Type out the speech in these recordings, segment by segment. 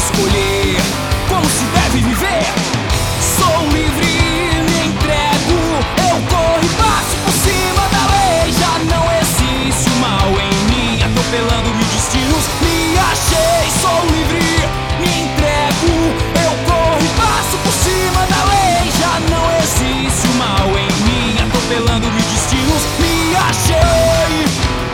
escolher como se deve viver. Sou livre, me entrego, eu corro e passo por cima da lei. Já não existe o mal em mim, atropelando mil destinos. Me achei, sou livre, me entrego, eu corro e passo por cima da lei. Já não existe o mal em mim, atropelando mil destinos. Me achei.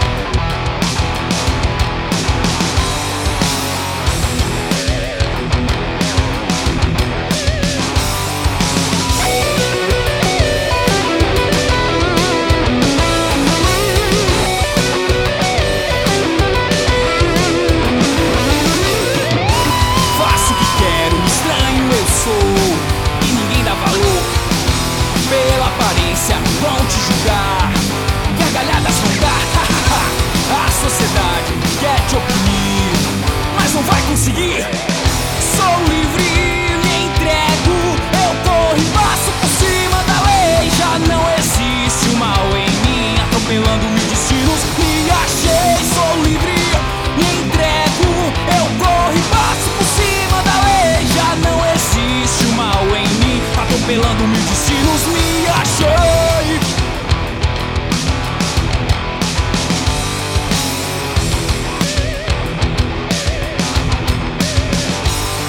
E ninguém dá valor. Pela aparência vão te julgar, gargalhadas vão dar. A sociedade quer te oprimir, mas não vai conseguir. Sou livre, me entrego, eu corro e passo por cima da lei. Já não existe o mal em mim, atropelando mil destinos. Me achei, sou livre, me entrego, eu corro e passo por cima da lei. Já não existe o mal em mim, atropelando mil destinos. Me achei.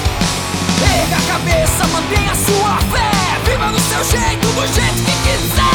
Erga a cabeça, mantenha sua fé, viva do seu jeito, do jeito que quiser.